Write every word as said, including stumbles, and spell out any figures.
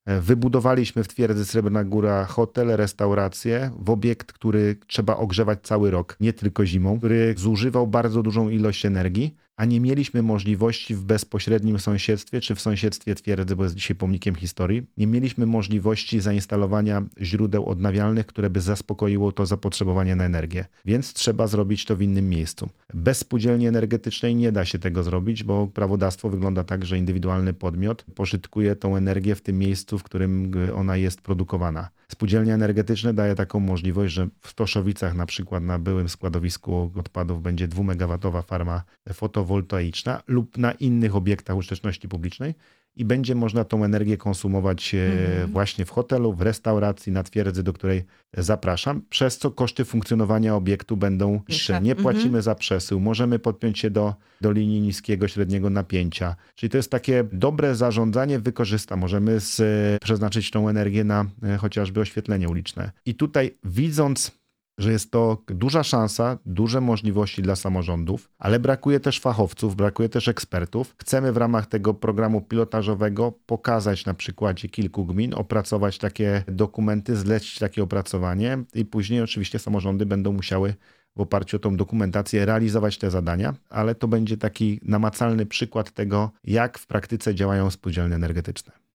Wybudowaliśmy w twierdzy Srebrna Góra hotel, restaurację w obiekt, który trzeba ogrzewać cały rok, nie tylko zimą, który zużywał bardzo dużą ilość energii, a nie mieliśmy możliwości w bezpośrednim sąsiedztwie, czy w sąsiedztwie twierdzy, bo jest dzisiaj pomnikiem historii, nie mieliśmy możliwości zainstalowania źródeł odnawialnych, które by zaspokoiło to zapotrzebowanie na energię. Więc trzeba zrobić to w innym miejscu. Bez spółdzielni energetycznej nie da się tego zrobić, bo prawodawstwo wygląda tak, że indywidualny podmiot pożytkuje tą energię w tym miejscu, w którym ona jest produkowana. Spółdzielnie energetyczne daje taką możliwość, że w Stoszowicach na przykład na byłym składowisku odpadów będzie dwumegawatowa farma fotowoltaiczna lub na innych obiektach użyteczności publicznej i będzie można tą energię konsumować mhm. właśnie w hotelu, w restauracji, na twierdzy, do której zapraszam, przez co koszty funkcjonowania obiektu będą niższe. Nie płacimy mhm. za przesył, możemy podpiąć się do, do linii niskiego, średniego napięcia. Czyli to jest takie dobre zarządzanie, wykorzysta. Możemy z, przeznaczyć tą energię na chociażby oświetlenie uliczne. I tutaj widząc, że jest to duża szansa, duże możliwości dla samorządów, ale brakuje też fachowców, brakuje też ekspertów. Chcemy w ramach tego programu pilotażowego pokazać na przykładzie kilku gmin, opracować takie dokumenty, zlecić takie opracowanie i później oczywiście samorządy będą musiały w oparciu o tą dokumentację realizować te zadania, ale to będzie taki namacalny przykład tego, jak w praktyce działają spółdzielnie energetyczne.